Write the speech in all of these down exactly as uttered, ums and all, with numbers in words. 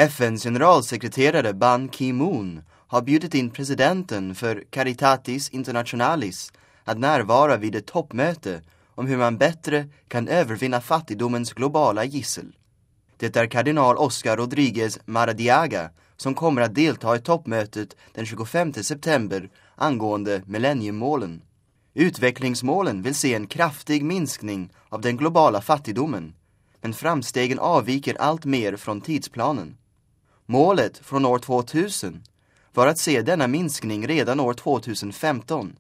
F N:s generalsekreterare Ban Ki-moon har bjudit in presidenten för Caritatis Internationalis att närvara vid ett toppmöte om hur man bättre kan övervinna fattigdomens globala gissel. Det är kardinal Oscar Rodriguez Maradiaga som kommer att delta i toppmötet den tjugofemte september angående millenniemålen. Utvecklingsmålen vill se en kraftig minskning av den globala fattigdomen, men framstegen avviker allt mer från tidsplanen. Målet från år tvåtusen var att se denna minskning redan år tjugohundrafemton.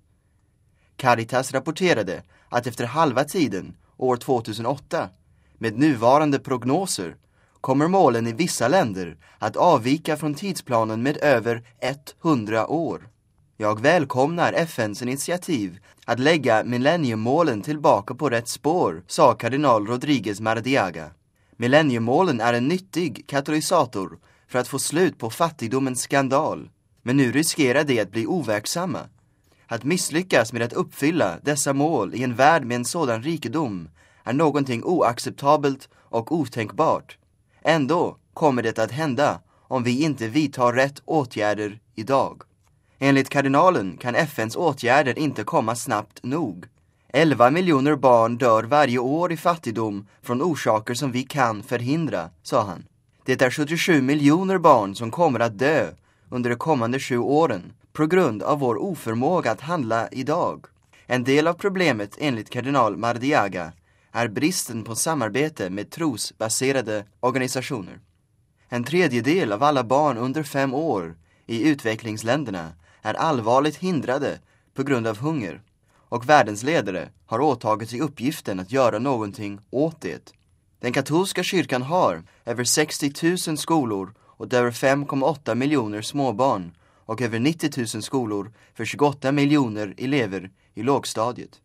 Caritas rapporterade att efter halva tiden, år tvåtusenåtta, med nuvarande prognoser, kommer målen i vissa länder att avvika från tidsplanen med över hundra år. Jag välkomnar F N:s initiativ att lägga millenniemålen tillbaka på rätt spår, sa kardinal Rodriguez Maradiaga. Millenniemålen är en nyttig katalysator för att få slut på fattigdomens skandal, men nu riskerar det att bli overksamma. Att misslyckas med att uppfylla dessa mål i en värld med en sådan rikedom är någonting oacceptabelt och otänkbart. Ändå kommer det att hända om vi inte vidtar rätt åtgärder idag. Enligt kardinalen kan F N:s åtgärder inte komma snabbt nog. elva miljoner barn dör varje år i fattigdom från orsaker som vi kan förhindra, sa han. Det är sjuttiosju miljoner barn som kommer att dö under de kommande sju åren på grund av vår oförmåga att handla idag. En del av problemet enligt kardinal Maradiaga är bristen på samarbete med trosbaserade organisationer. En tredjedel av alla barn under fem år i utvecklingsländerna är allvarligt hindrade på grund av hunger, och världens ledare har åtagit sig uppgiften att göra någonting åt det. Den katolska kyrkan har över sextio tusen skolor och över fem komma åtta miljoner småbarn och över nittio tusen skolor för tjugoåtta miljoner elever i lågstadiet.